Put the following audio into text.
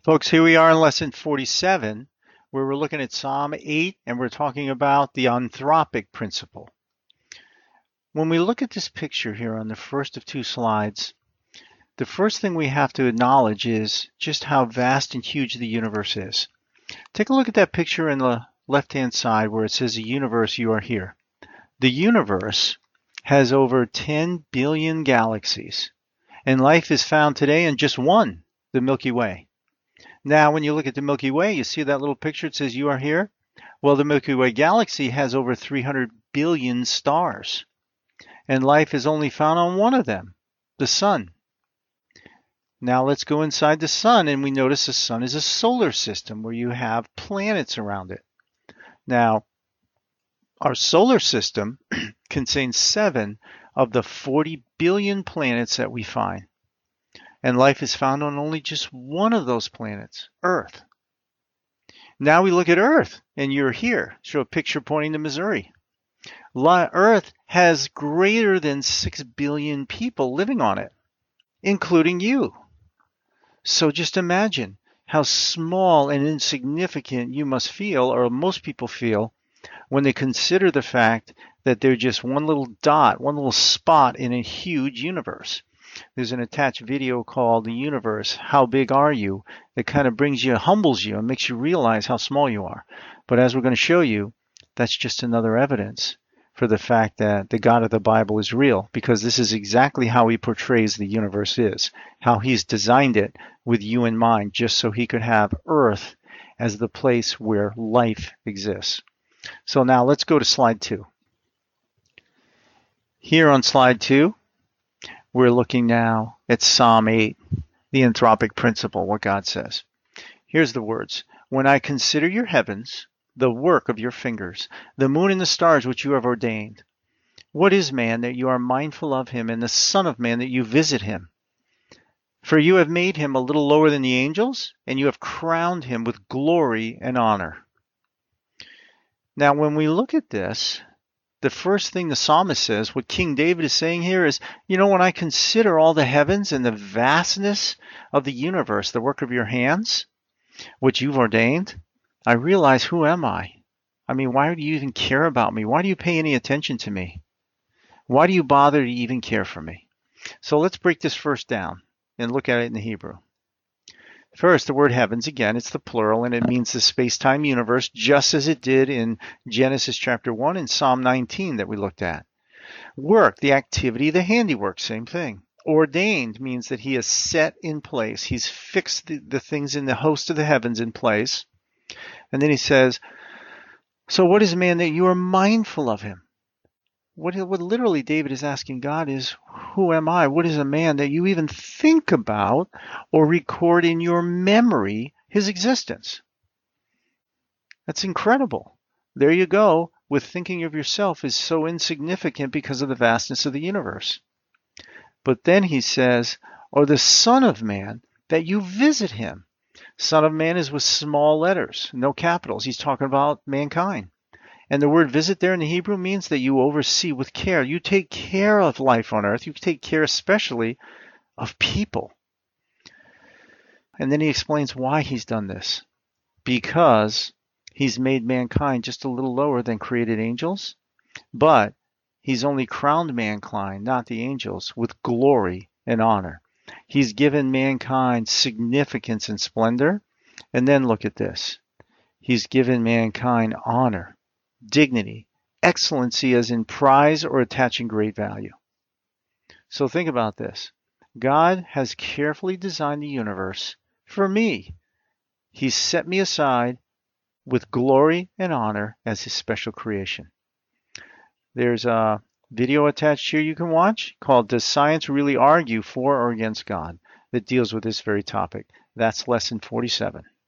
Folks, here we are in lesson 47, where we're looking at Psalm 8 and we're talking about the anthropic principle. When we look at this picture here on the first of two slides, the first thing we have to acknowledge is just how vast and huge the universe is. Take a look at that picture in the left-hand side where it says the universe, you are here. The universe has over 10 billion galaxies, and life is found today in just one, the Milky Way. Now, when you look at the Milky Way, you see that little picture, it says you are here. Well, the Milky Way galaxy has over 300 billion stars, and life is only found on one of them, the sun. Now let's go inside the sun, and we notice the sun is a solar system where you have planets around it. Now, our solar system contains 7 of the 40 billion planets that we find. And life is found on only just one of those planets, Earth. Now we look at Earth, and you're here. Show a picture pointing to Missouri. Earth has greater than 6 billion people living on it, including you. So just imagine how small and insignificant you must feel, or most people feel, when they consider the fact that they're just one little dot, one little spot in a huge universe. There's an attached video called The Universe, How Big Are You? That kind of brings you, humbles you, and makes you realize how small you are. But as we're going to show you, that's just another evidence for the fact that the God of the Bible is real, because this is exactly how he portrays the universe is, how he's designed it with you in mind, just so he could have Earth as the place where life exists. So now let's go to slide 2. Here on slide 2, we're looking now at Psalm 8, the anthropic principle, what God says. Here's the words. When I consider your heavens, the work of your fingers, the moon and the stars which you have ordained. What is man that you are mindful of him, and the son of man that you visit him? For you have made him a little lower than the angels, and you have crowned him with glory and honor. Now, when we look at this, the first thing the psalmist says, what King David is saying here is, when I consider all the heavens and the vastness of the universe, the work of your hands, which you've ordained, I realize, who am I? I mean, why do you even care about me? Why do you pay any attention to me? Why do you bother to even care for me? So let's break this first down and look at it in the Hebrew. First, the word heavens, again, it's the plural, and it means the space-time universe, just as it did in Genesis chapter 1 and Psalm 19 that we looked at. Work, the activity, the handiwork, same thing. Ordained means that he has set in place. He's fixed the things in the host of the heavens in place. And then he says, so what is man that you are mindful of him? What literally David is asking God is, who am I? What is a man that you even think about or record in your memory his existence? That's incredible. There you go, with thinking of yourself is so insignificant because of the vastness of the universe. But then he says, or the Son of Man, that you visit him. Son of Man is with small letters, no capitals. He's talking about mankind. And the word visit there in the Hebrew means that you oversee with care. You take care of life on earth. You take care especially of people. And then he explains why he's done this. Because he's made mankind just a little lower than created angels. But he's only crowned mankind, not the angels, with glory and honor. He's given mankind significance and splendor. And then look at this. He's given mankind honor, dignity, excellency as in prize or attaching great value. So think about this. God has carefully designed the universe for me. He's set me aside with glory and honor as his special creation. There's a video attached here you can watch called Does Science Really Argue for or Against God? That deals with this very topic. That's lesson 47.